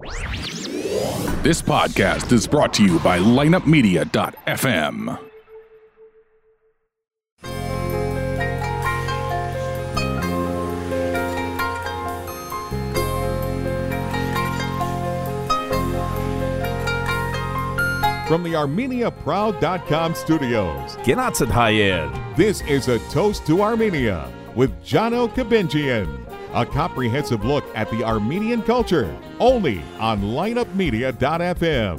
This podcast is brought to you by lineupmedia.fm. From the ArmeniaProud.com studios, Gennatset Hayed. this is A Toast to Armenia with Jono Kabinjian. A comprehensive look at the Armenian culture, only on lineupmedia.fm.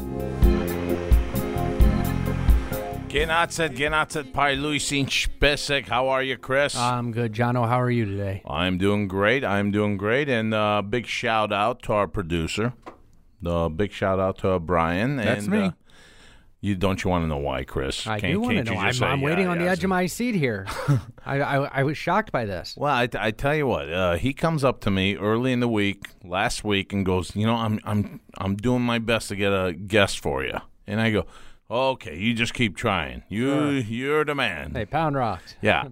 Gennatset Pailuisin Spesek. How are you, Chris? I'm good, Jono. How are you today? I'm doing great. And big shout out to our producer. Big shout out to Brian. That's and, me. You want to know why, Chris? I do want to know. I'm waiting on the edge of my seat here. I was shocked by this. Well, I tell you what. He comes up to me early in the week, last week, and goes, I'm doing my best to get a guest for you. And I go, okay, you just keep trying. You're the man. Hey, Pound Rocks. Yeah,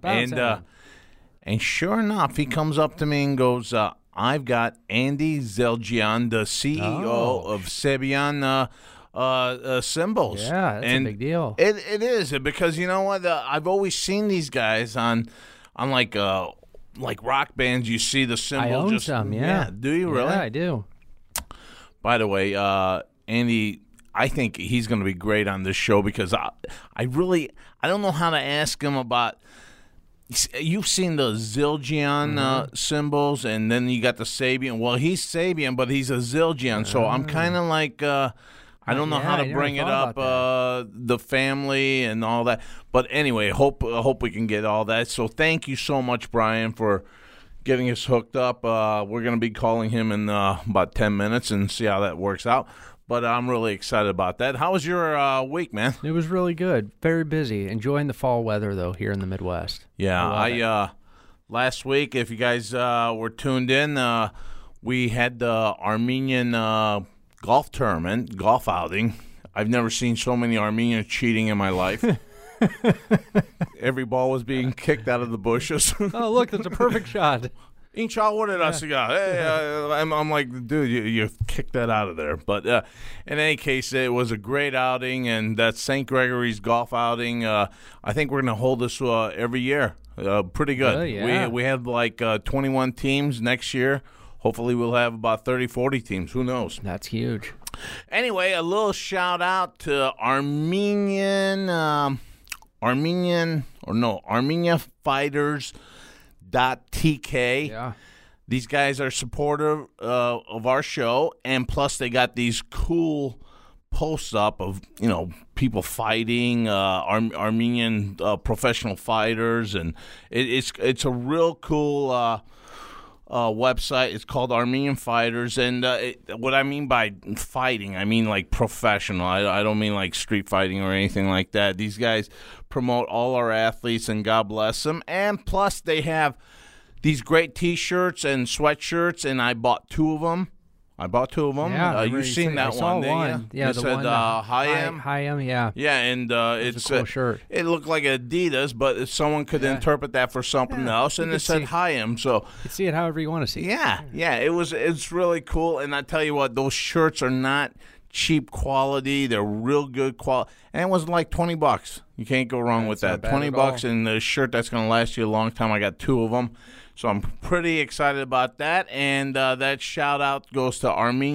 and sure enough, he comes up to me and goes, I've got Andy Zeljian, the CEO of Sebian Cymbals. Yeah, that's a big deal. It is, because you know what? I've always seen these guys on like rock bands. You see the cymbal. I own some, yeah. Do you really? Yeah, I do. By the way, Andy, I think he's going to be great on this show because I don't know how to ask him about. You've seen the Zildjian cymbals, and then you got the Sabian. Well, he's Sabian, but he's a Zildjian, so I'm kind of like I don't know how to bring it up, the family and all that. But anyway, hope we can get all that. So thank you so much, Brian, for getting us hooked up. We're going to be calling him in about 10 minutes and see how that works out. But I'm really excited about that. How was your week, man? It was really good. Very busy. Enjoying the fall weather, though, here in the Midwest. Yeah, I last week, if you guys were tuned in, we had the Armenian golf tournament, golf outing. I've never seen so many Armenians cheating in my life. Every ball was being kicked out of the bushes. Oh, look, that's a perfect shot. Incha, what did I say? Hey, I'm like, dude, you kicked that out of there. But in any case, it was a great outing, and that's St. Gregory's golf outing. I think we're going to hold this every year. Pretty good. Yeah. We have like 21 teams next year. Hopefully we'll have about 30, 40 teams. Who knows? That's huge. Anyway, a little shout out to Armenia Fighters.tk. Yeah. These guys are supportive of our show, and plus they got these cool posts up of people fighting, Armenian professional fighters, and it's a real cool website. It's called Armenian Fighters, and what I mean by fighting, I mean like professional. I don't mean like street fighting or anything like that. These guys promote all our athletes, and God bless them. And plus, they have these great T-shirts and sweatshirts, and I bought two of them. Yeah, you've seen that one, didn't you? Yeah, it said Hayam. Hayam, yeah. Yeah, and it's a cool shirt. It looked like Adidas, but someone could interpret that for something else, and it said Hayam. So you can see it however you want to see it. Yeah, it's really cool. And I tell you what, those shirts are not cheap quality. They're real good quality, and it was like $20. You can't go wrong with that. $20 and the shirt that's going to last you a long time. I got two of them. So I'm pretty excited about that, and that shout-out goes to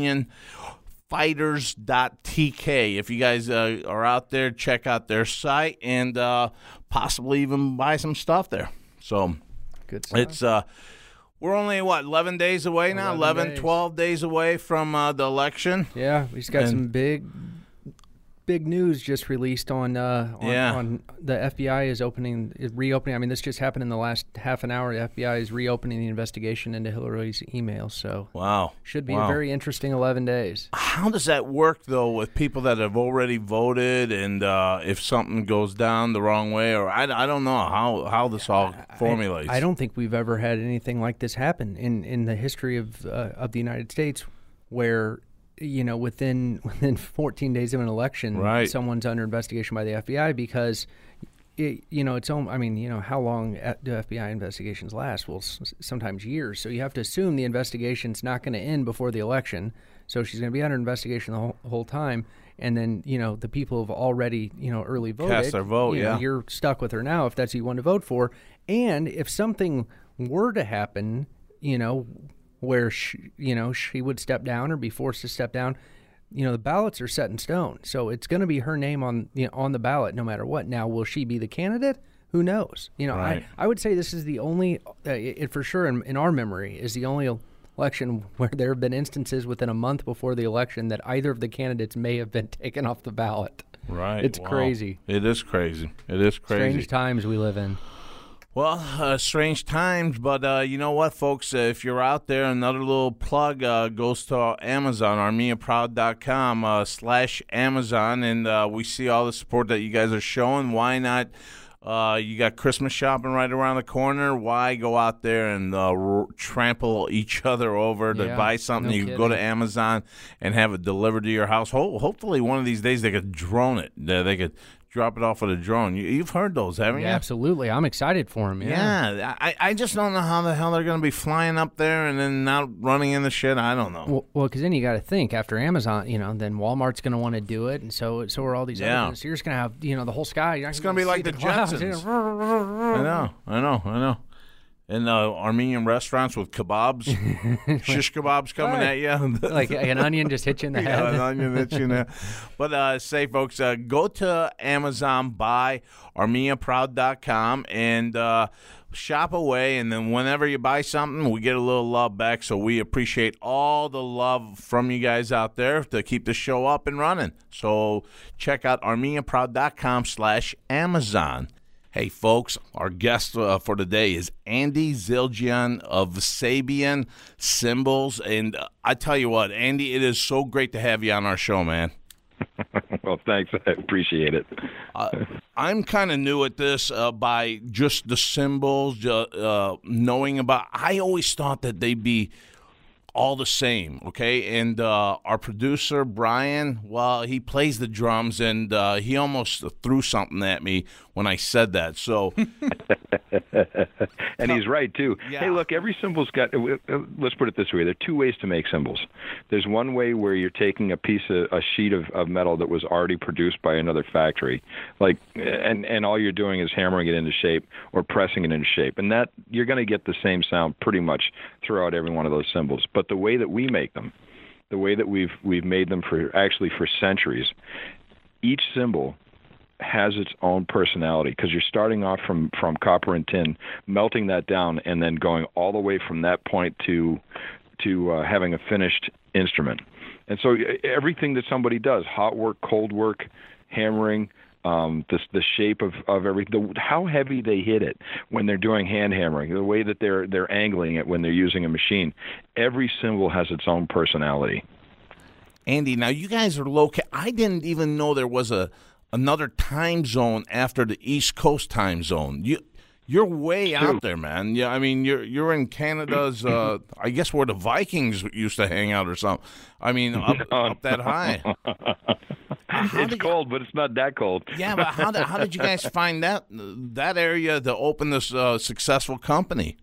ArmenianFighters.tk. If you guys are out there, check out their site and possibly even buy some stuff there. So good stuff. It's we're only, 11 days away now? 12 days away from the election. Yeah, we just got some big news just released on the FBI is reopening. I mean, this just happened in the last half an hour. The FBI is reopening the investigation into Hillary's emails. So should be a very interesting 11 days. How does that work though with people that have already voted, and if something goes down the wrong way, or I don't know how this all formulates? I don't think we've ever had anything like this happen in the history of the United States, where within 14 days of an election, someone's under investigation by the FBI because, it's own. I mean, how long do FBI investigations last? Well, sometimes years. So you have to assume the investigation's not going to end before the election. So she's going to be under investigation the whole time. And then, the people have already, early voted. Cast their vote, You're stuck with her now if that's who you want to vote for. And if something were to happen, where she would step down or be forced to step down, the ballots are set in stone. So it's going to be her name on the ballot no matter what. Now, will she be the candidate? Who knows? Right. I would say this is the only, for sure in our memory, is the only election where there have been instances within a month before the election that either of the candidates may have been taken off the ballot. Right. It's crazy. It is crazy. It is crazy. Strange times we live in. Well, strange times, but you know what, folks? If you're out there, another little plug goes to Amazon, ArmeniaProud.com/Amazon, and we see all the support that you guys are showing. Why not? You got Christmas shopping right around the corner. Why go out there and trample each other over to buy something? You can go to Amazon and have it delivered to your house. Hopefully one of these days they could drone it. They could drop it off with a drone. You've heard those, haven't you? Yeah, absolutely. I'm excited for them. Yeah. I just don't know how the hell they're going to be flying up there and then not running into shit. I don't know. Well, because then you got to think after Amazon, then Walmart's going to want to do it, and so are all these other ones. So you're just going to have, the whole sky. It's going to be like the Jetsons. I know. And Armenian restaurants with kebabs, shish kebabs coming at you. like an onion just hit you in the head. Yeah, an onion hit you in the head. But say, folks, go to Amazon, buy ArmeniaProud.com, and shop away. And then whenever you buy something, we get a little love back. So we appreciate all the love from you guys out there to keep the show up and running. So check out ArmeniaProud.com/Amazon. Hey, folks, our guest for today is Andy Zildjian of Sabian Cymbals. And I tell you what, Andy, it is so great to have you on our show, man. Well, thanks. I appreciate it. I'm kind of new at this by just the cymbals, knowing about. I always thought that they'd be all the same, okay? And our producer, Brian, well, he plays the drums, and he almost threw something at me when I said that. So, and he's right, too. Yeah. Hey, look, every cymbal's got, let's put it this way. There are two ways to make cymbals. There's one way where you're taking a sheet of metal that was already produced by another factory, and all you're doing is hammering it into shape or pressing it into shape. And that you're going to get the same sound pretty much throughout every one of those cymbals. But the way that we make them, the way that we've made them for centuries, each cymbal has its own personality because you're starting off from copper and tin, melting that down, and then going all the way from that point to having a finished instrument. And so everything that somebody does, hot work, cold work, hammering, the shape of everything, how heavy they hit it when they're doing hand hammering, the way that they're angling it when they're using a machine, every cymbal has its own personality. Andy, now you guys are located. I didn't even know there was another time zone after the East Coast time zone. You're way out there, man. Yeah, I mean you're in Canada's. I guess where the Vikings used to hang out or something. I mean up that high. It's cold, but it's not that cold. Yeah, but how did you guys find that area to open this successful company?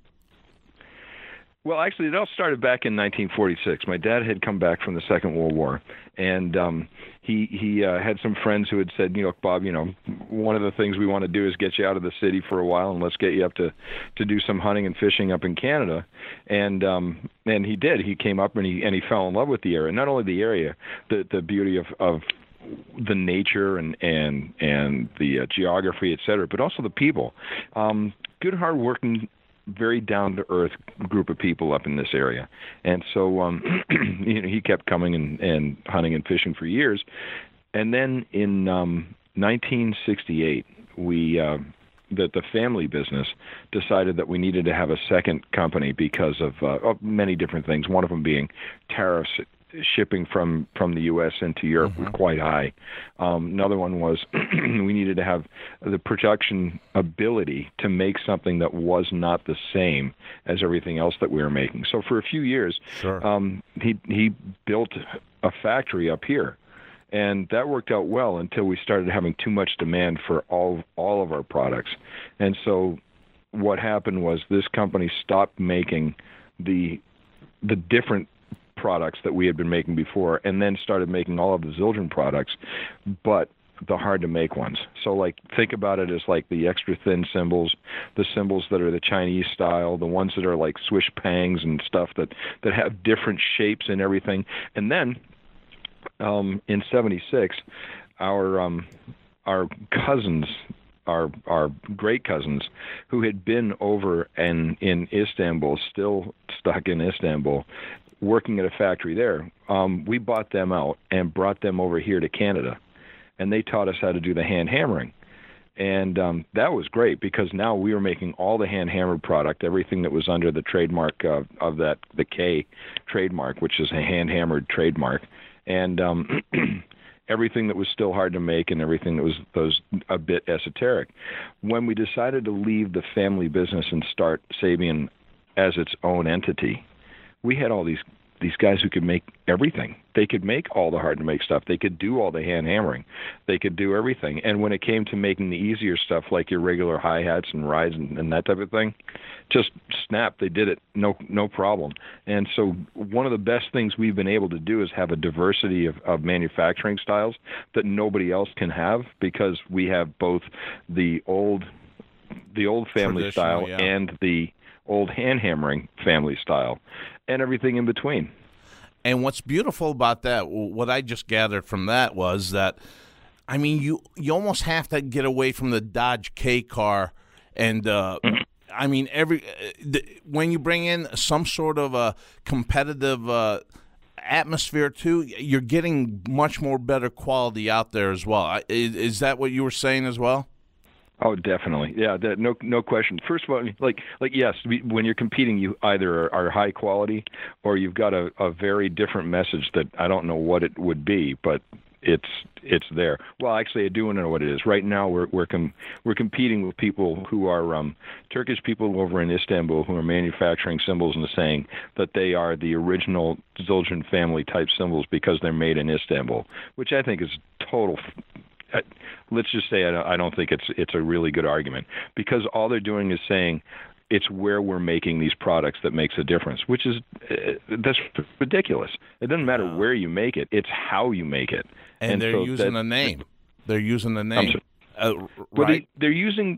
Well, actually, it all started back in 1946. My dad had come back from the Second World War, and he had some friends who had said, Bob, one of the things we want to do is get you out of the city for a while, and let's get you up to do some hunting and fishing up in Canada. And he did. He came up and he fell in love with the area. Not only the area, the beauty of the nature and the geography, et cetera, but also the people. Good, hardworking, very down-to-earth group of people up in this area. And so he kept coming and hunting and fishing for years. And then in 1968, the family business decided that we needed to have a second company because of many different things, one of them being tariffs. Shipping from the U.S. into Europe was quite high. Another one was we needed to have the production ability to make something that was not the same as everything else that we were making. So for a few years, he built a factory up here. And that worked out well until we started having too much demand for all of our products. And so what happened was this company stopped making the different products that we had been making before, and then started making all of the Zildjian products, but the hard-to-make ones. So, like, think about it as like the extra thin cymbals, the cymbals that are the Chinese style, the ones that are like swish pangs and stuff that have different shapes and everything. And then in '76, our cousins, our great cousins, who had been over in Istanbul, still stuck in Istanbul, working at a factory there, we bought them out and brought them over here to Canada. And they taught us how to do the hand hammering. And that was great because now we were making all the hand hammered product, everything that was under the trademark of that, the K trademark, which is a hand hammered trademark. And everything that was still hard to make and everything that was a bit esoteric. When we decided to leave the family business and start Sabian as its own entity, we had all these guys who could make everything. They could make all the hard-to-make stuff. They could do all the hand hammering. They could do everything. And when it came to making the easier stuff, like your regular hi-hats and rides and that type of thing, just snap. They did it, no problem. And so one of the best things we've been able to do is have a diversity of manufacturing styles that nobody else can have, because we have both the old family style and the old hand hammering family style, and everything in between. And what's beautiful about that, what I just gathered from that, was that, I mean, you almost have to get away from the Dodge K car, and I mean, when you bring in some sort of a competitive atmosphere too, you're getting much more better quality out there as well. Is that what you were saying as well? Oh, definitely. Yeah, no question. First of all, like yes, when you're competing, you either are high quality or you've got a very different message that I don't know what it would be, but it's there. Well, actually, I do know what it is. Right now, we're competing with people who are Turkish people over in Istanbul who are manufacturing cymbals and saying that they are the original Zildjian family type cymbals because they're made in Istanbul, which I think is total. Let's just say I don't think it's a really good argument, because all they're doing is saying it's where we're making these products that makes a difference, which is that's ridiculous. It doesn't matter where you make it; it's how you make it. And they're using the name. They're using the name. Well, right. they're using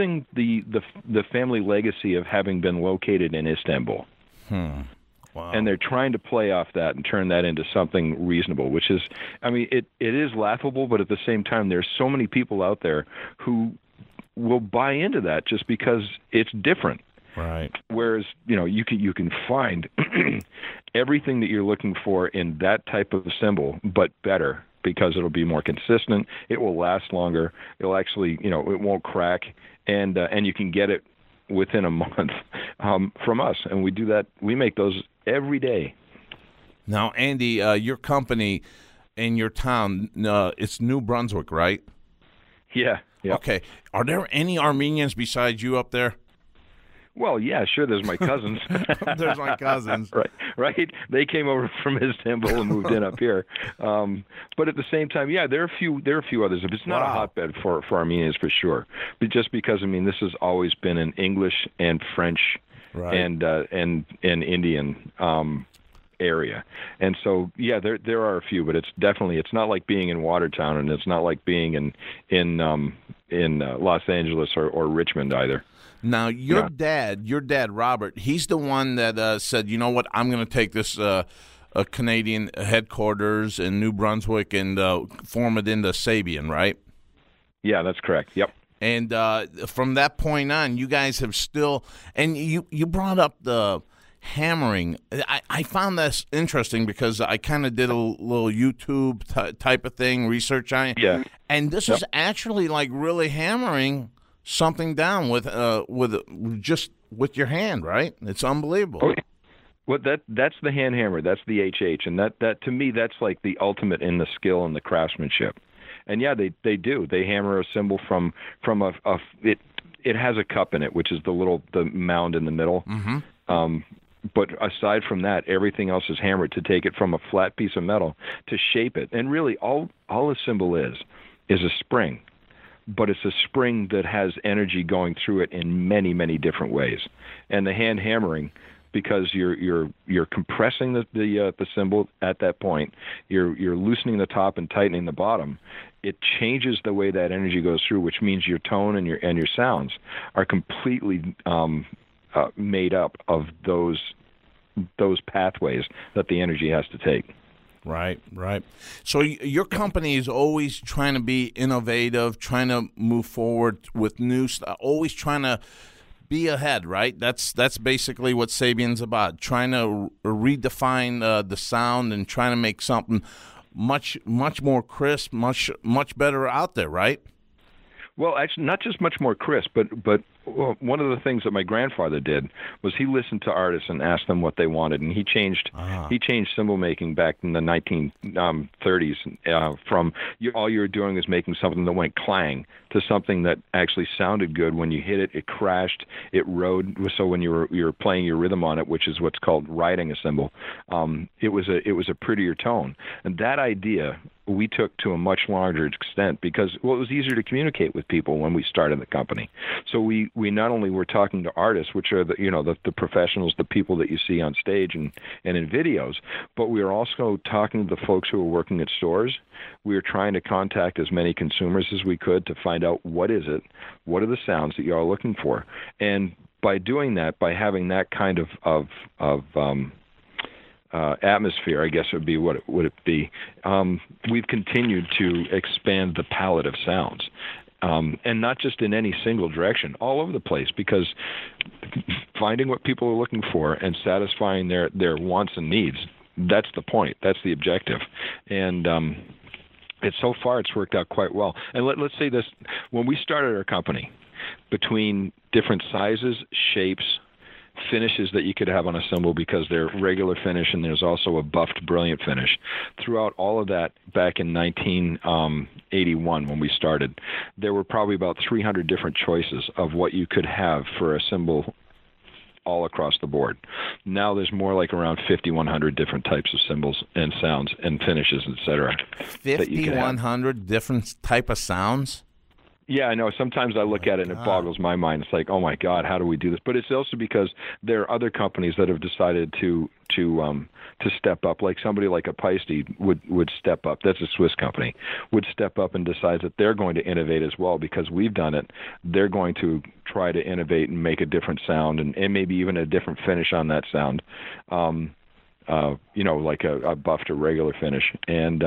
the family legacy of having been located in Istanbul. Wow. And they're trying to play off that and turn that into something reasonable, which is, I mean, it is laughable, but at the same time, there's so many people out there who will buy into that just because it's different. Right. Whereas, you can find everything that you're looking for in that type of cymbal, but better, because it'll be more consistent. It will last longer. It'll actually, it won't crack, and you can get it within a month from us, and we do that. We make those every day. Now, Andy, your company in your town, it's New Brunswick, right? Yeah. Okay. Are there any Armenians besides you up there? Well, yeah, sure. There's my cousins. There's my cousins. Right. They came over from Istanbul and moved in up here. But at the same time, yeah, there are a few others. It's not a hotbed for Armenians for sure. But just because, I mean, this has always been an English and French and Indian area. And so, yeah, there are a few, but it's not like being in Watertown, and it's not like being in Los Angeles or Richmond either. Now, your dad, Robert, he's the one that said, you know what, I'm going to take this Canadian headquarters in New Brunswick and form it into Sabian, right? Yeah, that's correct. Yep. And from that point on, you guys have still, and you brought up the hammering. I found this interesting because I kind of did a little YouTube type of thing, research on it. Yeah. And this is actually like really hammering something down with your hand, right? It's unbelievable. Okay. Well, that's the hand hammer. That's the HH, and that to me, that's like the ultimate in the skill and the craftsmanship. And yeah, they do. They hammer a cymbal from it has a cup in it, which is the mound in the middle. Mm-hmm. But aside from that, everything else is hammered to take it from a flat piece of metal to shape it. And really, all a cymbal is a spring. But it's a spring that has energy going through it in many, many different ways. And the hand hammering because you're compressing the cymbal at that point. You're loosening the top and tightening the bottom. It changes the way that energy goes through, which means your tone and your sounds are completely made up of those pathways that the energy has to take. Right. So your company is always trying to be innovative, trying to move forward with new stuff, always trying to be ahead, right? That's basically what Sabian's about, trying to redefine the sound and trying to make something much more crisp, much better out there, right? Well, actually, not just much more crisp, but one of the things that my grandfather did was he listened to artists and asked them what they wanted, and he changed cymbal making back in the 1930s from all you were doing was making something that went clang to something that actually sounded good. When you hit it, it crashed, it rode. So when you were playing your rhythm on it, which is what's called riding a cymbal, it was a prettier tone. And that idea we took to a much larger extent because it was easier to communicate with people when we started the company. So we not only were talking to artists, which are the professionals, the people that you see on stage and in videos, but we were also talking to the folks who were working at stores. We were trying to contact as many consumers as we could to find out what are the sounds that you are looking for. And by doing that, by having that kind of atmosphere, I guess would be what it would be. We've continued to expand the palette of sounds, and not just in any single direction, all over the place. Because finding what people are looking for and satisfying their wants and needs—that's the point. That's the objective, and so far it's worked out quite well. And let's say this: when we started our company, between different sizes, shapes, finishes that you could have on a cymbal, because they're regular finish and there's also a buffed brilliant finish. Throughout all of that, back in 1981 when we started, there were probably about 300 different choices of what you could have for a cymbal all across the board. Now there's more like around 5,100 different types of cymbals and sounds and finishes, etc. 5,100 different type of sounds? Yeah, I know. Sometimes I look at it and it boggles my mind. It's like, oh my God, how do we do this? But it's also because there are other companies that have decided to step up. Like somebody like a Paiste would step up. That's a Swiss company. Would step up and decide that they're going to innovate as well because we've done it. They're going to try to innovate and make a different sound and maybe even a different finish on that sound. Like a buffed or regular finish, and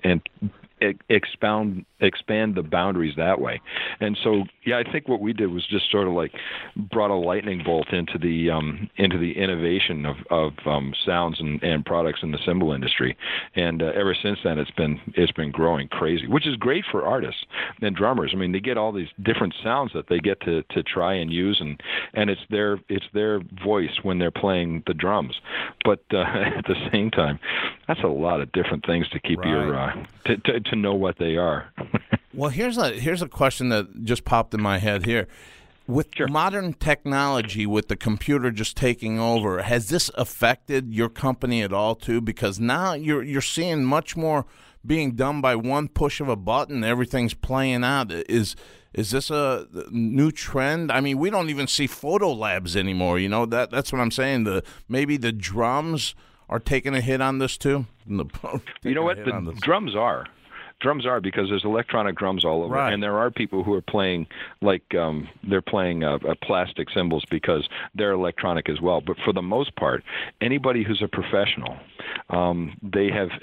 expand the boundaries that way. And so, yeah, I think what we did was just sort of like brought a lightning bolt into the innovation of sounds and products in the cymbal industry. And ever since then, it's been growing crazy, which is great for artists and drummers. I mean, they get all these different sounds that they get to try and use, and it's their voice when they're playing the drums. But at the same time, that's a lot of different things to keep your to know what they are. Well, here's a question that just popped in my head here. With modern technology, with the computer just taking over, has this affected your company at all too? Because now you're seeing much more being done by one push of a button. Everything's playing out. Is this a new trend? I mean, we don't even see photo labs anymore. You know, that's what I'm saying. Maybe the drums are taking a hit on this too. You know what? The drums are. Drums are, because there's electronic drums all over, right. And there are people who are playing like they're playing plastic cymbals because they're electronic as well. But for the most part, anybody who's a professional, they have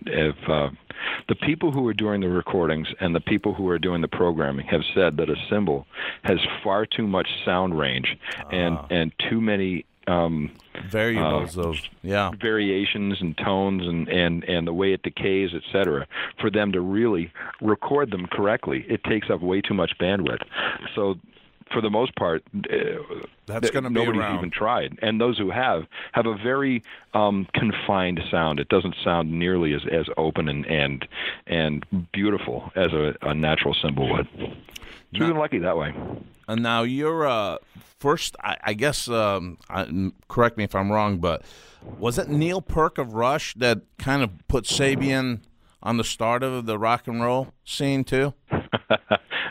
the people who are doing the recordings and the people who are doing the programming have said that a cymbal has far too much sound range and too many variables of variations and tones and the way it decays, etc. For them to really record them correctly, it takes up way too much bandwidth. So for the most part, that's going to be nobody's around. Even tried, and those who have a very confined sound. It doesn't sound nearly as open and beautiful as a natural cymbal would. We've been lucky that way. And now you're first, I guess, correct me if I'm wrong, but was it Neil Peart of Rush that kind of put Sabian on the start of the rock and roll scene too?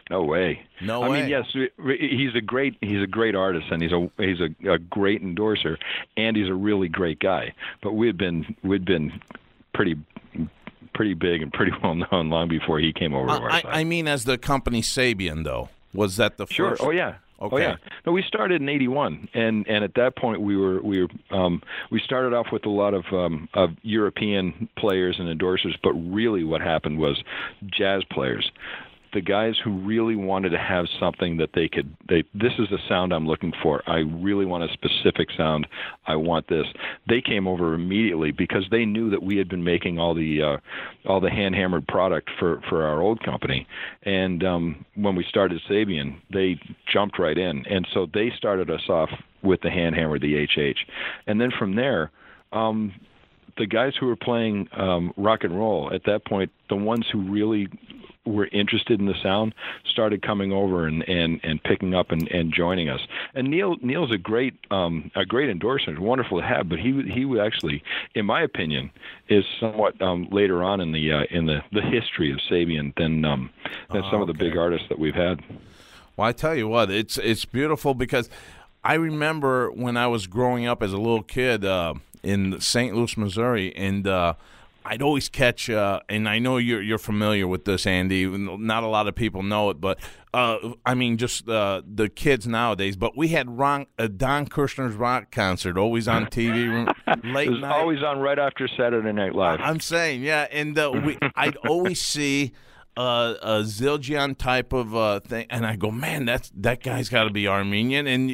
No way. No way. I mean, yes, he's a great artist, and he's a great endorser, and he's a really great guy. But we'd been pretty big and pretty well known long before he came over to our side. I mean, as the company Sabian, though, was that the sure? first? Oh yeah. Okay. Oh yeah. No, we started in '81, and at that point we started off with a lot of European players and endorsers, but really what happened was jazz players. The guys who really wanted to have something that this is the sound I'm looking for. I really want a specific sound. I want this. They came over immediately because they knew that we had been making all the hand-hammered product for our old company. And when we started Sabian, they jumped right in. And so they started us off with the hand-hammer, the HH. And then from there, the guys who were playing rock and roll, at that point, the ones who really were interested in the sound started coming over and picking up and joining us. And Neil's a great endorser, wonderful to have, but he would actually, in my opinion, is somewhat later on in the history of Sabian than some of the big artists that we've had. Well, I tell you what, it's beautiful because I remember when I was growing up as a little kid in St. Louis, Missouri, and I'd always catch, and I know you're familiar with this, Andy. Not a lot of people know it, but I mean, just the kids nowadays. But we had Don Kirshner's rock concert always on TV late it was night. Always on right after Saturday Night Live. I'm saying, yeah, and I'd always see a Zildjian type of thing, and I go, man, that guy's got to be Armenian, and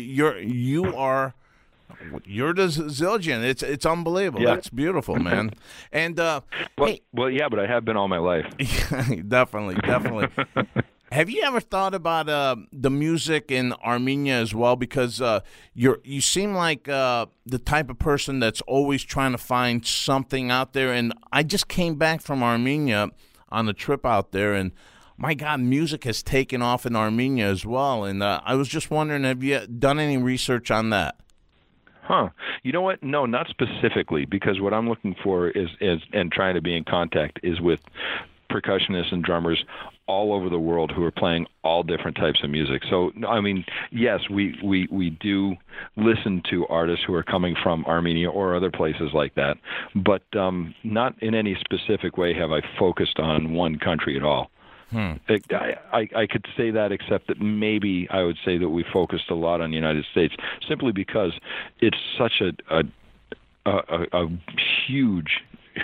you're the Zildjian. It's unbelievable. Yeah. That's beautiful, man. And well, yeah, but I have been all my life. Definitely. Have you ever thought about the music in Armenia as well? Because you seem like the type of person that's always trying to find something out there. And I just came back from Armenia on a trip out there, and my God, music has taken off in Armenia as well. And I was just wondering, have you done any research on that? Huh. You know what? No, not specifically, because what I'm looking for is and trying to be in contact is with percussionists and drummers all over the world who are playing all different types of music. So, I mean, yes, we do listen to artists who are coming from Armenia or other places like that, but not in any specific way have I focused on one country at all. I could say that, except that maybe I would say that we focused a lot on the United States, simply because it's such a huge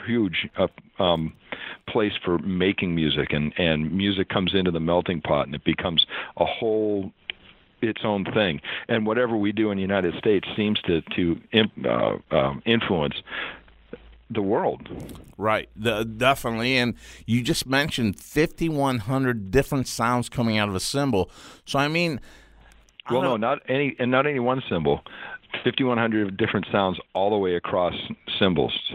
place for making music, and music comes into the melting pot, and it becomes a whole its own thing. And whatever we do in the United States seems to influence the world. Right, definitely. And you just mentioned 5,100 different sounds coming out of a cymbal. So I mean, not any one cymbal. 5,100 different sounds all the way across cymbals. So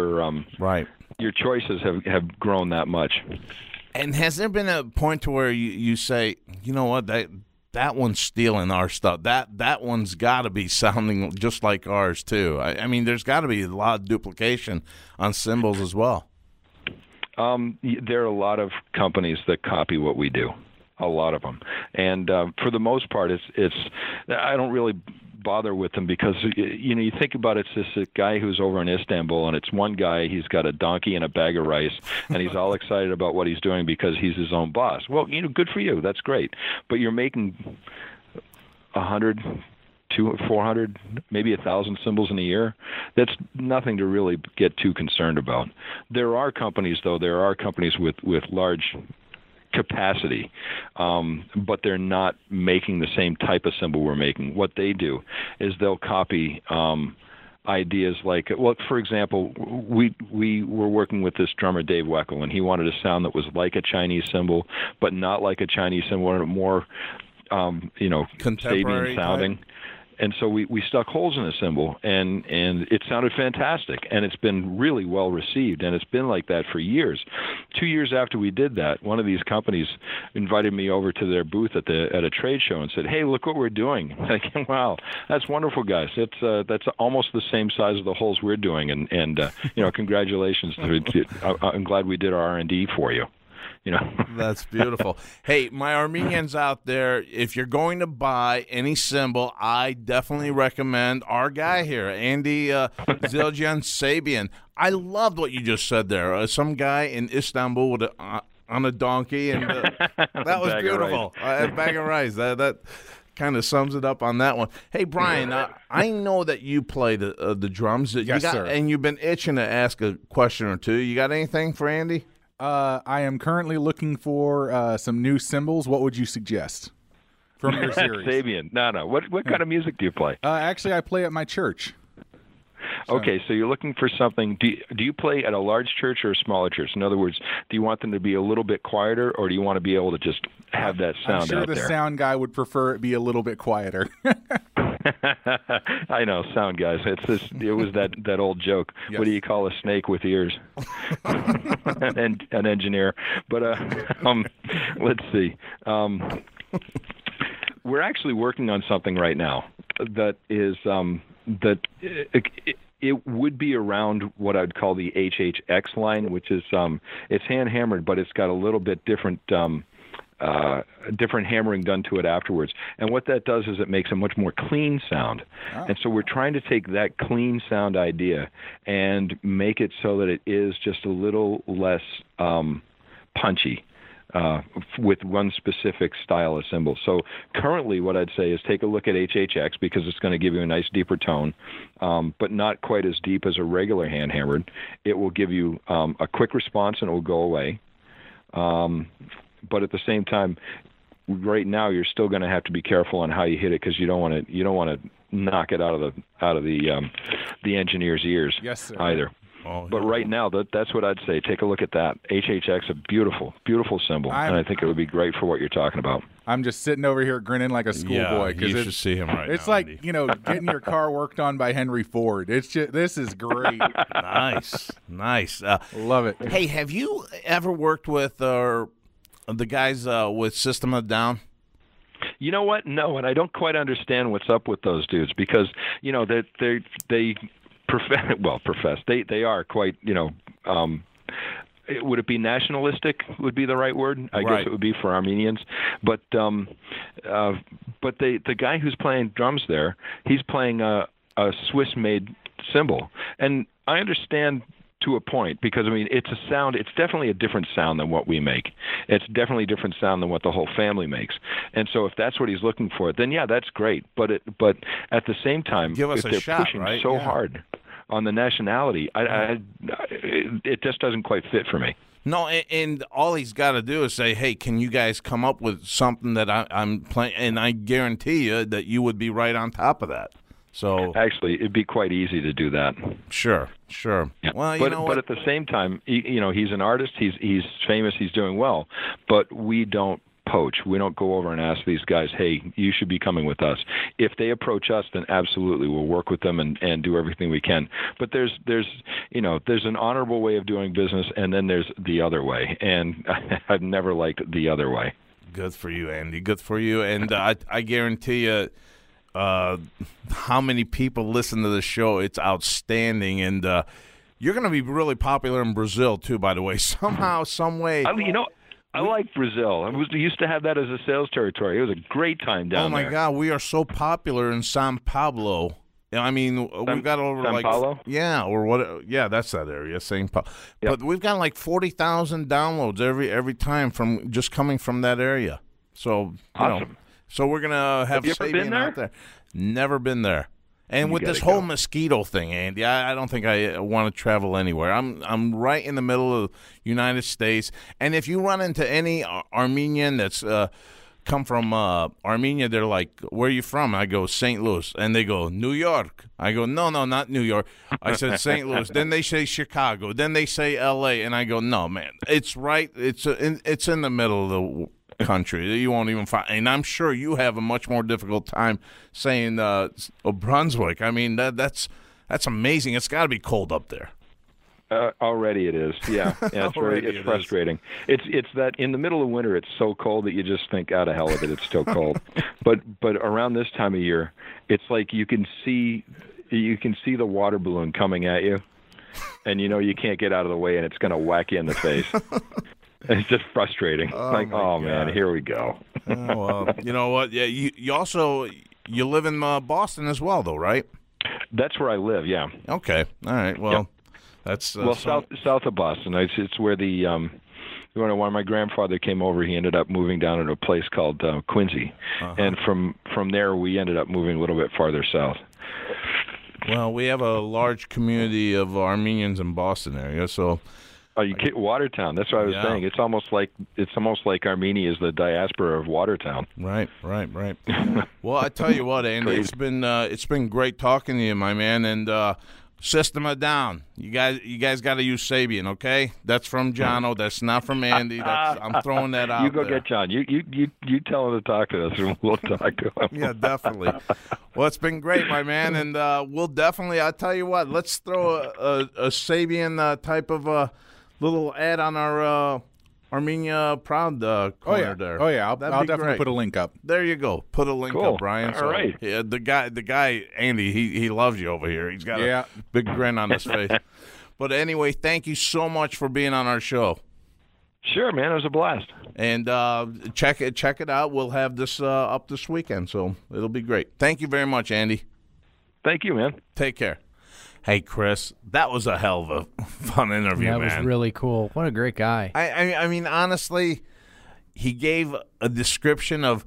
your choices have grown that much. And has there been a point to where you say, you know what, that one's stealing our stuff. That one's got to be sounding just like ours too. I mean, there's got to be a lot of duplication on cymbals as well. There are a lot of companies that copy what we do, a lot of them, and for the most part, it's I don't really bother with them, because you think about it, it's this guy who's over in Istanbul, and it's one guy, he's got a donkey and a bag of rice, and he's all excited about what he's doing because he's his own boss. Well, good for you, that's great, but you're making 100, 200, 400, maybe 1,000 cymbals in a year. That's nothing to really get too concerned about. There are companies with large capacity, but they're not making the same type of cymbal we're making. What they do is they'll copy ideas like, well, for example, we were working with this drummer, Dave Weckl, and he wanted a sound that was like a Chinese cymbal, but not like a Chinese cymbal, wanted more, contemporary Sabian sounding. Type. And so we stuck holes in the cymbal, and it sounded fantastic, and it's been really well received, and it's been like that for years. 2 years after we did that, one of these companies invited me over to their booth at a trade show and said, "Hey, look what we're doing." Like, wow, that's wonderful, guys. That's almost the same size of the holes we're doing, and congratulations. I'm glad we did our R&D for you. That's beautiful. Hey, my Armenians out there, if you're going to buy any cymbal, I definitely recommend our guy here, Andy Zildjian Sabian. I loved what you just said there. Some guy in Istanbul with on a donkey, and that was beautiful. A bag of rice. That kind of sums it up on that one. Hey, Brian, I know that you play the drums. Yes, sir. And you've been itching to ask a question or two. You got anything for Andy? I am currently looking for some new cymbals. What would you suggest from your series? Sabian. No. What kind of music do you play? Actually, I play at my church. Okay, so you're looking for something. Do you play at a large church or a smaller church? In other words, do you want them to be a little bit quieter, or do you want to be able to just have that sound I'm sure out the there? sound guy would prefer it be a little bit quieter. I know, sound guys. It was that old joke. Yes. What do you call a snake with ears? an engineer. But let's see. We're actually working on something right now that is it would be around what I'd call the HHX line, which is it's hand hammered, but it's got a little bit different hammering done to it afterwards. And what that does is it makes a much more clean sound. Oh. And so we're trying to take that clean sound idea and make it so that it is just a little less punchy. With one specific style of cymbal. So currently what I'd say is take a look at HHX because it's going to give you a nice deeper tone, but not quite as deep as a regular hand hammered. It will give you a quick response and it will go away. But at the same time, right now you're still going to have to be careful on how you hit it because you don't want to knock it out of the engineer's ears. Yes, sir. Either. Oh, but right now, that's what I'd say. Take a look at that. HHX, a beautiful, beautiful cymbal, and I think it would be great for what you're talking about. I'm just sitting over here grinning like a schoolboy. Yeah, you should see him right now. It's like, Andy. Getting your car worked on by Henry Ford. It's just, this is great. Nice. Love it. Hey, have you ever worked with the guys with System of a Down? You know what? No, and I don't quite understand what's up with those dudes because they profess. They are quite, would it be nationalistic would be the right word? I guess it would be for Armenians. But the guy who's playing drums there, he's playing a Swiss-made cymbal. And I understand to a point because, it's a sound. It's definitely a different sound than what we make. It's definitely a different sound than what the whole family makes. And so if that's what he's looking for, then, yeah, that's great. But at the same time, if they're pushing so hard on the nationality, it just doesn't quite fit for me. No, and all he's got to do is say, hey, can you guys come up with something that I'm playing? And I guarantee you that you would be right on top of that. So actually, it'd be quite easy to do that. Sure. Yeah. Well, but at the same time, he's an artist. He's famous. He's doing well. But we don't poach. We don't go over and ask these guys, hey, you should be coming with us. If they approach us, then absolutely we'll work with them and do everything we can. But there's an honorable way of doing business, and then there's the other way. And I've never liked the other way. Good for you, Andy. Good for you. And I guarantee you, how many people listen to the show, it's outstanding. And you're going to be really popular in Brazil, too, by the way. Somehow, some way. I like Brazil. I used to have that as a sales territory. It was a great time down there. Oh, my God. We are so popular in São Paulo. We've got over São Paulo? Yeah, or what? Yeah, that's that area, São Paulo. Yep. But we've got like 40,000 downloads every time from just coming from that area. So, awesome. So we're gonna have you ever been there? Out there. Never been there. And with this whole mosquito thing, Andy, I don't think I want to travel anywhere. I'm right in the middle of the United States, and if you run into any Armenian that's come from Armenia, they're like, where are you from? I go, St. Louis. And they go, New York. I go, no, not New York. I said St. Louis. Then they say Chicago. Then they say L.A. And I go, no, man, it's right. It's in the middle of the country. You won't even find, and I'm sure you have a much more difficult time saying Brunswick. That's amazing. It's got to be cold up there. Already it is. Yeah, it's frustrating. It's that in the middle of winter it's so cold that you just think, out of hell of it, it's still cold. but around this time of year, it's like you can see the water balloon coming at you, and you can't get out of the way, and it's going to whack you in the face. It's just frustrating. Oh man, here we go. Well, you know what? Yeah, you also live in Boston as well, though, right? That's where I live. Yeah. Okay. All right. Well, Yep. that's south of Boston. It's where the when my grandfather came over, he ended up moving down to a place called Quincy, and from there we ended up moving a little bit farther south. Well, we have a large community of Armenians in Boston area, so. Oh, Watertown. That's what I was saying. It's almost like Armenia is the diaspora of Watertown. Right. Well, I tell you what, Andy, it's been great talking to you, my man, and System of Down. You guys got to use Sabian, okay? That's from Jono. That's not from Andy. I'm throwing that out. You go there. get John. You tell him to talk to us, and we'll talk to him. Yeah, definitely. Well, it's been great, my man, and we'll definitely. I'll tell you what. Let's throw a Sabian type of little ad on our Armenia Proud corner there. Oh yeah, I'll definitely great. put a link up. There you go. Put a link Cool. up, Brian. All right. Yeah, the guy, Andy, he loves you over here. He's got a big grin on his face. But anyway, thank you so much for being on our show. Sure, man. It was a blast. And check it out. We'll have this up this weekend, so it'll be great. Thank you very much, Andy. Thank you, man. Take care. Hey, Chris, that was a hell of a fun interview, man. That was really cool. What a great guy. I mean, honestly, he gave a description of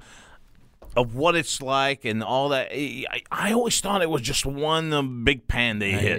what it's like and all that. I always thought it was just one big pan they hit,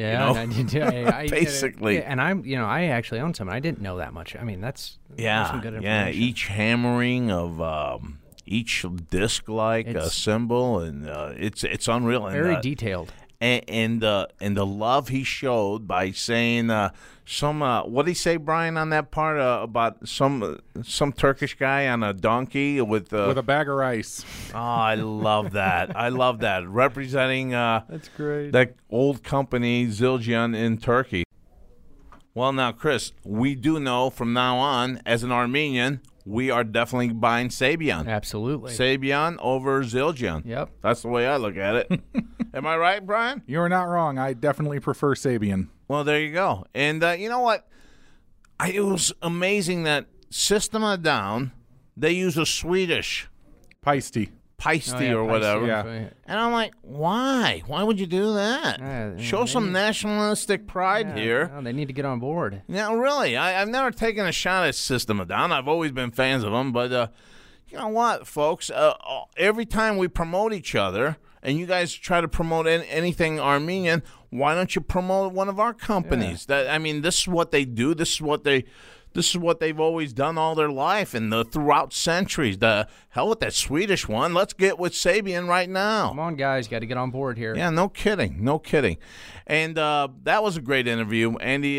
I basically. And I actually own some. I didn't know that much. I mean, that's some good information. Yeah. Each hammering of each disc like a symbol, and it's unreal. Very detailed. And the love he showed by saying what did he say, Brian, on that part about some Turkish guy on a donkey with a bag of rice. Oh, I love that. I love that, representing that's great, that old company Zildjian in Turkey. Well, now, Chris, we do know from now on, as an Armenian, we are definitely buying Sabian. Absolutely. Sabian over Zildjian. Yep. That's the way I look at it. Am I right, Brian? You're not wrong. I definitely prefer Sabian. Well, there you go. And you know what? It was amazing that System of a Down, they use a Swedish Paiste or whatever. Yeah. And I'm like, why? Why would you do that? Show some nationalistic pride here. No, they need to get on board. Now, really, I've never taken a shot at System of a Down. I've always been fans of them. But you know what, folks? Every time we promote each other, and you guys try to promote anything Armenian, why don't you promote one of our companies? Yeah. This is what they do. This is what they've always done all their life and throughout centuries. The hell with that Swedish one. Let's get with Sabian right now. Come on, guys. Got to get on board here. Yeah, no kidding. And that was a great interview. Andy,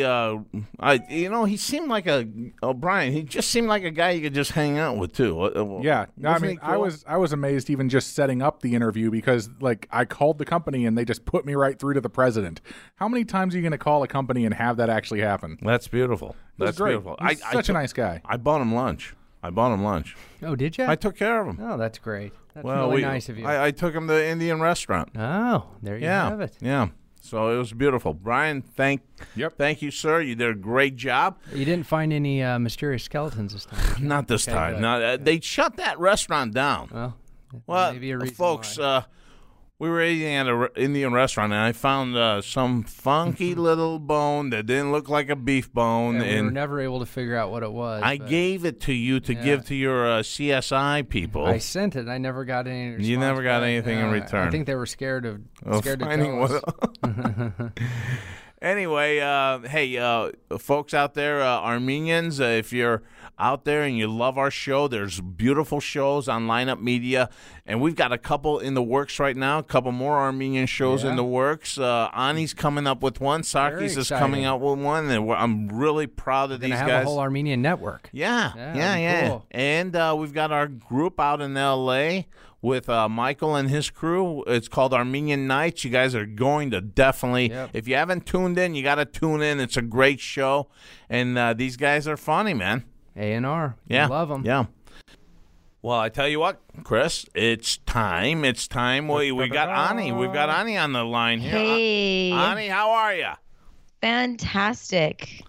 he seemed like Brian, he just seemed like a guy you could just hang out with, too. Yeah. I mean, cool? I was amazed even just setting up the interview because, I called the company and they just put me right through to the president. How many times are you going to call a company and have that actually happen? That's beautiful. That's great. Beautiful. He's such a nice guy. I bought him lunch. Oh, did you? I took care of him. Oh, that's great. That's really nice of you. I took him to the Indian restaurant. Oh, there you have it. Yeah. So it was beautiful. Brian, thank you, sir. You did a great job. You didn't find any mysterious skeletons this time? Not this time. No, they shut that restaurant down. Well, maybe a reason folks, why. we were eating at an Indian restaurant, and I found some funky little bone that didn't look like a beef bone. We were never able to figure out what it was. I gave it to you to give to your CSI people. I sent it. I never got any response. You never got anything in return. I think they were scared to finding tell us. Anyway, hey, folks out there, Armenians, if you're out there and you love our show, there's beautiful shows on Lineup Media, and we've got a couple in the works right now, a couple more Armenian shows in the works. Ani's coming up with one. Sarkis is coming out with one, and I'm really proud of these guys. Have a whole Armenian network. Yeah. Cool. And we've got our group out in L.A., with Michael and his crew. It's called Armenian Nights. You guys are going to definitely, if you haven't tuned in, you got to tune in. It's a great show, and these guys are funny, man. A&R. Yeah. Love them. Yeah. Well, I tell you what, Chris, it's time. We got Ani. We've got Ani on the line here. Hey. Ani, how are you? Fantastic.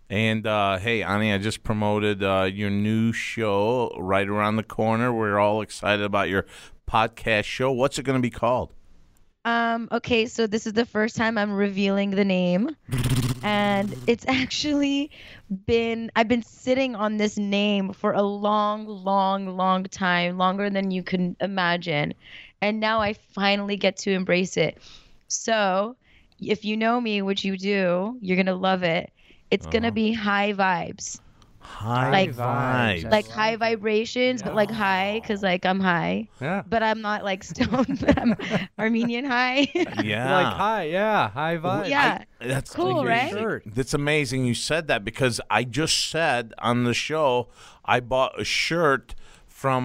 And hey, Ani, I just promoted your new show right around the corner. We're all excited about your podcast show. What's it going to be called? Okay, so this is the first time I'm revealing the name. And it's actually I've been sitting on this name for a long time, longer than you can imagine. And now I finally get to embrace it. So if you know me, which you do, you're going to love it. It's going to be High Vibes. High vibes. Like high vibrations, but like high, because like I'm high. Yeah. But I'm not like stoned, but I'm Armenian high. Yeah. Like high vibe. Yeah. That's Cool, right? Shirt. That's amazing you said that, because I just said on the show I bought a shirt from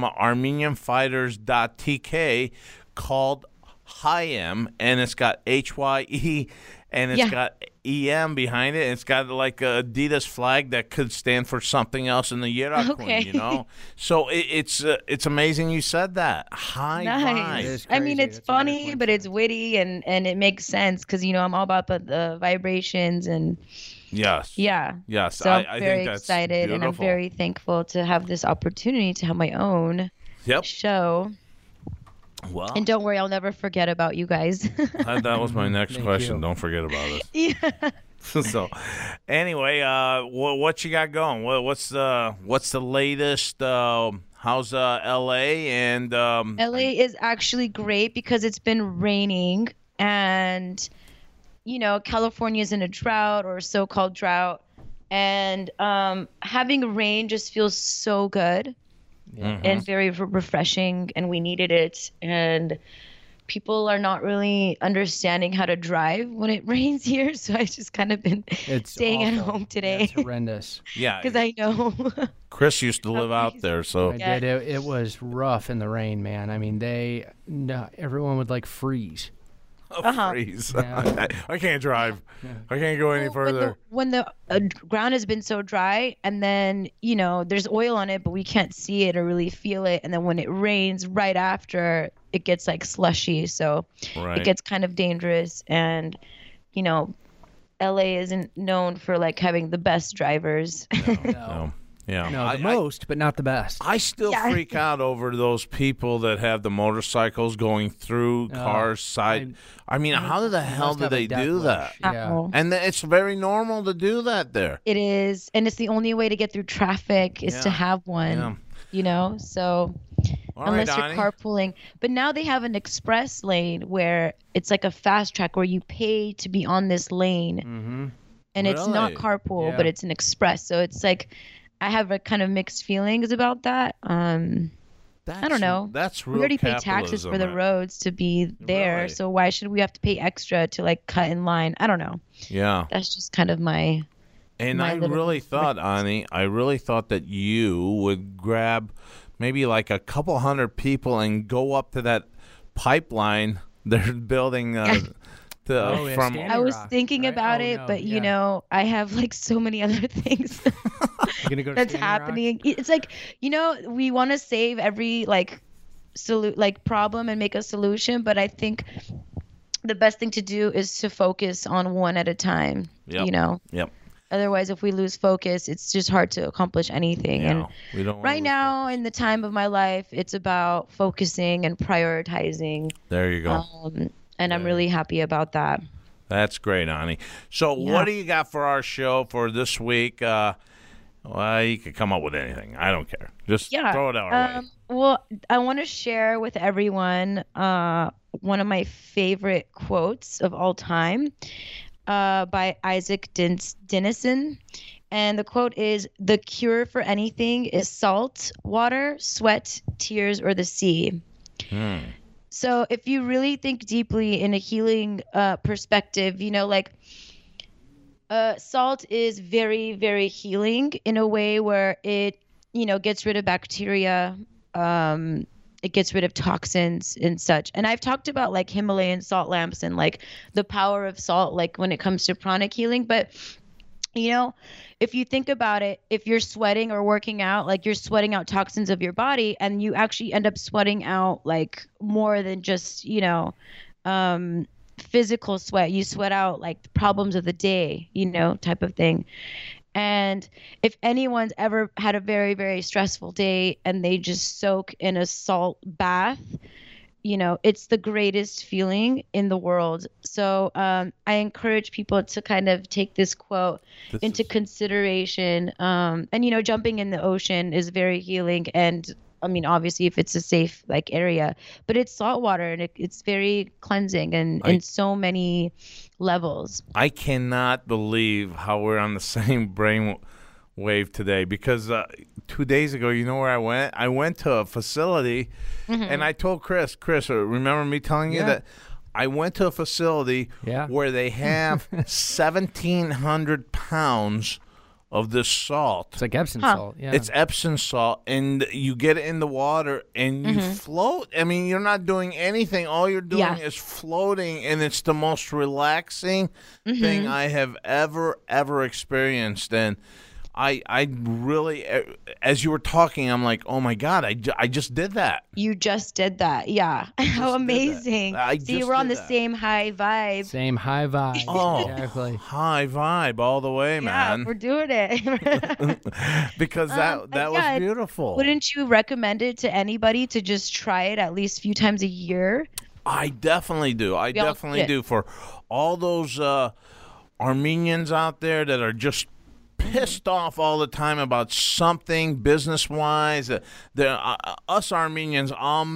ArmenianFighters.tk called Hyem, and it's got HYE and it's got EM behind it, and it's got like a Adidas flag that could stand for something else in the Yerakun, you know? So it's amazing you said that. High Nice. vibes. I mean, it's That's a funny, nice but it's witty, and it makes sense because, you know, I'm all about the vibrations and Yes. yeah. Yes. So I I'm very think that's excited, and I'm beautiful. very thankful to have this opportunity to have my own Yep. show. Well, And don't worry, I'll never forget about you guys. that was my next Thank question. you. Don't forget about us. Yeah. So, anyway, what you got going? What's the latest? How's L.A. and LA is actually great because it's been raining, and you know, California's in a drought or so-called drought, and having rain just feels so good and very refreshing, and we needed it. And people are not really understanding how to drive when it rains here, so I just kind of been It's staying at awful. home today It's horrendous. yeah? because I know. Chris used to live out there, so I Yeah. did. It was rough in the rain, man. I mean, everyone would like freeze. freeze. Yeah. I can't drive. I can't go any further. When the ground has been so dry, and then, you know, there's oil on it, but we can't see it or really feel it. And then when it rains right after, it gets like slushy. So Right. it gets kind of dangerous. And, you know, LA isn't known for like having the best drivers. No. Yeah. No, I- the most, but not the best. I still Yeah. freak out over those people that have the motorcycles going through cars side. I mean, how the hell Must do have a they death do wish. that? Yeah. Ow. And it's very normal to do that there. It is. And it's the only way to get through traffic is to Yeah. have one, Yeah. you know? So All unless right, you're Ani. carpooling. But now they have an express lane where it's like a fast track where you pay to be on this lane. Mm-hmm. And it's not Really? carpool, Yeah. but it's an express. So it's like I have a kind of mixed feelings about that. I don't know. That's We real already pay taxes for the capitalism, roads to be there. Really? So why should we have to pay extra to like cut in line? I don't know. Yeah. That's just kind of my And my I little really thought, Ani, that you would grab maybe like a couple hundred people and go up to that pipeline they're building Oh, yeah, from. Standing I was Rock, thinking right? about Oh, it, no, but you yeah. know, I have like so many other things You're gonna go to that's Standing Rock? happening. It's like, you know, we want to save every like problem and make a solution, but I think the best thing to do is to focus on one at a time. Yep. You know, Yep. otherwise, if we lose focus, it's just hard to accomplish anything. Yeah, And we don't wanna right lose now, focus. in the time of my life, it's about focusing and prioritizing. There you go. And I'm really happy about that. That's great, Ani. So, Yeah. what do you got for our show for this week? Well, you could come up with anything. I don't care. Just Yeah. throw it our way. Well, I want to share with everyone one of my favorite quotes of all time by Isaac Dinesen. And the quote is, "The cure for anything is salt, water, sweat, tears, or the sea." So if you really think deeply in a healing perspective, you know, like salt is very, very healing in a way where it, you know, gets rid of bacteria. It gets rid of toxins and such. And I've talked about like Himalayan salt lamps and like the power of salt, like when it comes to pranic healing. But, you know, if you think about it, if you're sweating or working out, like you're sweating out toxins of your body, and you actually end up sweating out like more than just, you know, physical sweat. You sweat out like the problems of the day, you know, type of thing. And if anyone's ever had a very, very stressful day and they just soak in a salt bath, it's the greatest feeling in the world. So I encourage people to kind of take this quote into consideration. And, jumping in the ocean is very healing. And I mean, obviously, if it's a safe area, but it's salt water and it's very cleansing and in so many levels. I cannot believe how we're on the same brain wave today, because 2 days ago, you know where I went? I went to a facility, and I told Chris, remember me telling you that I went to a facility where they have 1,700 pounds of this salt. It's like Epsom salt. Yeah. It's Epsom salt, and you get it in the water and you float. I mean, you're not doing anything. All you're doing is floating, and it's the most relaxing thing I have ever experienced. And I really, as you were talking, I'm like, oh my God, I just did that. You just did that. Yeah. How amazing. See, we're on the same high vibe. Same high vibe. Oh, exactly. High vibe all the way, man. Yeah, we're doing it. Because that was beautiful. Wouldn't you recommend it to anybody to just try it at least a few times a year? I definitely do. I definitely do. For all those Armenians out there that are just pissed off all the time about something business-wise. Us Armenians,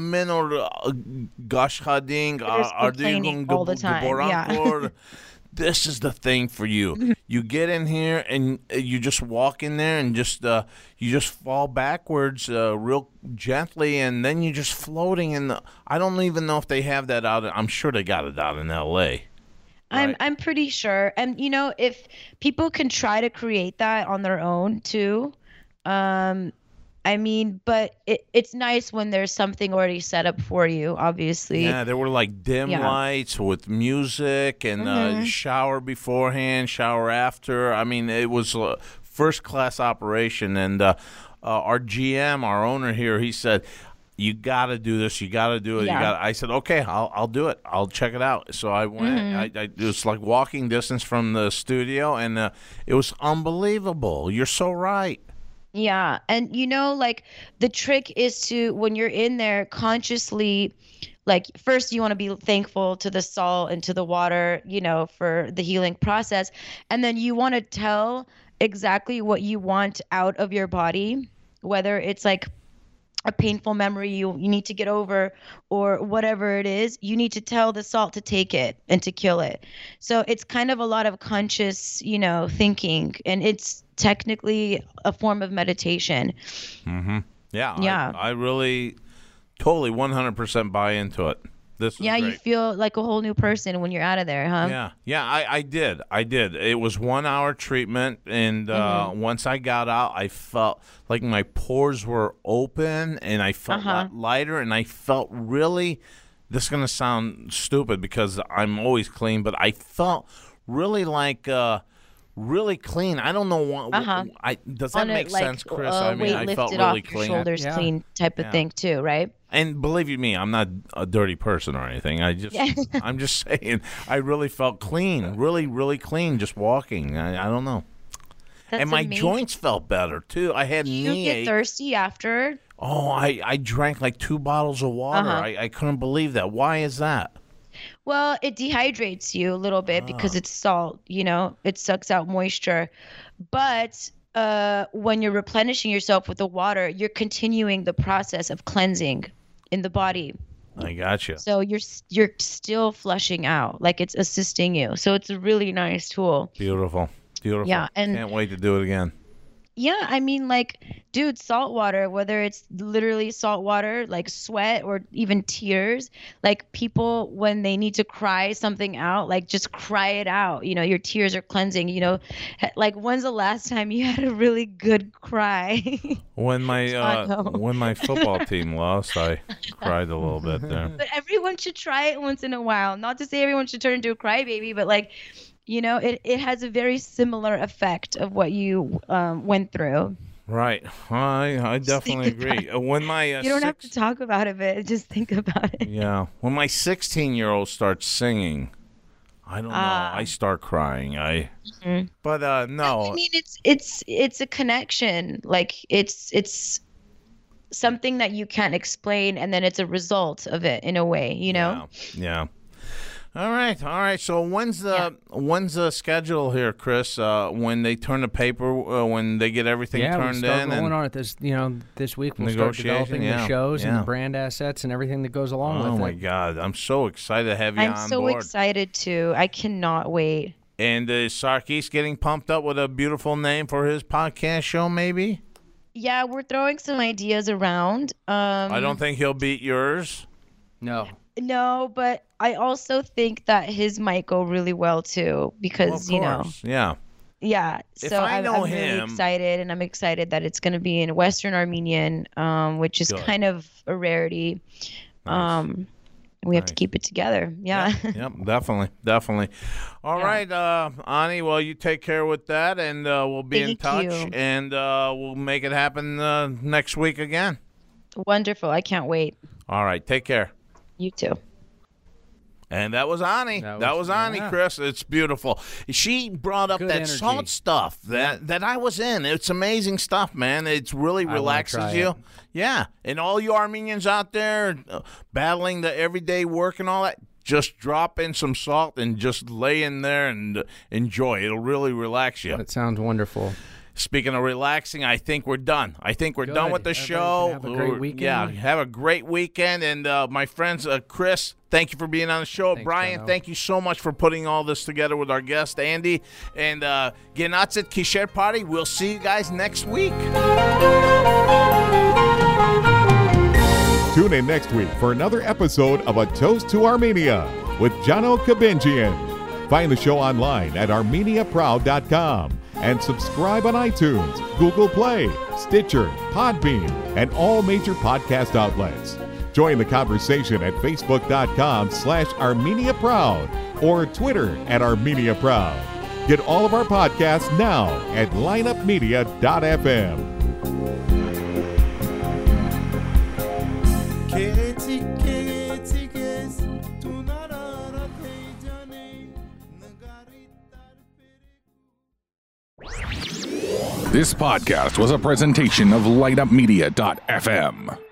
all the time. This is the thing for you. You get in here and you just walk in there and you just fall backwards real gently, and then you're just floating in the. I don't even know if they have that out. I'm sure they got it out in L.A. Right. I'm pretty sure. And, if people can try to create that on their own too, but it's nice when there's something already set up for you, obviously. Yeah, there were like dim lights with music and shower beforehand, shower after. I mean, it was a first-class operation. And our GM, our owner here, he said, you got to do this. You got to do it. Yeah. I said, okay, I'll do it. I'll check it out. So I went. It was like walking distance from the studio, and it was unbelievable. You're so right. Yeah. And, the trick is to, when you're in there, consciously, first you want to be thankful to the salt and to the water, for the healing process. And then you want to tell exactly what you want out of your body, whether it's a painful memory you need to get over or whatever it is. You need to tell the salt to take it and to kill it. So it's kind of a lot of conscious, thinking, and it's technically a form of meditation. Yeah. I really totally 100% buy into it. This is great. You feel like a whole new person when you're out of there, huh? Yeah, I did. It was 1 hour treatment, and once I got out, I felt like my pores were open, and I felt a lot lighter, and I felt really, this is going to sound stupid because I'm always clean, but I felt really really clean. I don't know what. Does that make sense, Chris? I mean, I felt really clean. Shoulders clean type of thing too, right? And believe you me, I'm not a dirty person or anything. I'm just saying, I really felt clean, really, really clean, just walking. I don't know. That's and my amazing. joints felt better too. I had knee ache. You get thirsty after? Oh, I drank like 2 bottles of water. I couldn't believe that. Why is that? Well, it dehydrates you a little bit because it's salt, it sucks out moisture. But when you're replenishing yourself with the water, you're continuing the process of cleansing in the body. I got you. So you're still flushing out, like it's assisting you. So it's a really nice tool. Beautiful. Yeah, and can't wait to do it again. Yeah, I mean, dude, salt water, whether it's literally salt water, like sweat or even tears, people, when they need to cry something out, just cry it out. Your tears are cleansing, when's the last time you had a really good cry? When my football team lost, I cried a little bit there. But everyone should try it once in a while. Not to say everyone should turn into a crybaby, but it has a very similar effect of what you went through. Right. I definitely agree. When my you don't have to talk about it, but just think about it. Yeah. When my 16-year-old starts singing, I don't know. I start crying. But no. I mean, it's a connection. Like it's something that you can't explain, and then it's a result of it in a way. You know? Yeah. All right. So when's the schedule here, Chris? When they turn the paper, when they get everything turned we'll start in, rolling on it this week. We'll start developing the shows and the brand assets and everything that goes along with it. Oh my God, I'm so excited to have you on board. I'm so excited too. I cannot wait. And is Sarkis getting pumped up with a beautiful name for his podcast show? Maybe. Yeah, we're throwing some ideas around. I don't think he'll beat yours. No, but I also think that his might go really well too because Yeah. So I'm really excited, and I'm excited that it's going to be in Western Armenian, which is kind of a rarity. Nice. We have to keep it together. Yeah. Yep, definitely. All right, Ani, well, you take care with that, and we'll be in touch, and we'll make it happen next week again. Wonderful. I can't wait. All right, take care. You too. And that was Ani. That was Ani, Chris. It's beautiful. She brought up that salt stuff that I was in. It's amazing stuff, man. It really relaxes you. Yeah. And all you Armenians out there battling the everyday work and all that, just drop in some salt and just lay in there and enjoy. It'll really relax you. That sounds wonderful. Speaking of relaxing, I think we're done. Done with the show. Have a great weekend. Yeah, have a great weekend. And my friends, Chris, thank you for being on the show. Thanks, Brian, Jono. thank you so much for putting all this together with our guest, Andy. And Genatsit Kisher Party. We'll see you guys next week. Tune in next week for another episode of A Toast to Armenia with Jono Kabenjian. Find the show online at ArmeniaProud.com and subscribe on iTunes, Google Play, Stitcher, Podbean, and all major podcast outlets. Join the conversation at Facebook.com/ArmeniaProud or Twitter at ArmeniaProud. Get all of our podcasts now at lineupmedia.fm. This podcast was a presentation of lineupmedia.fm.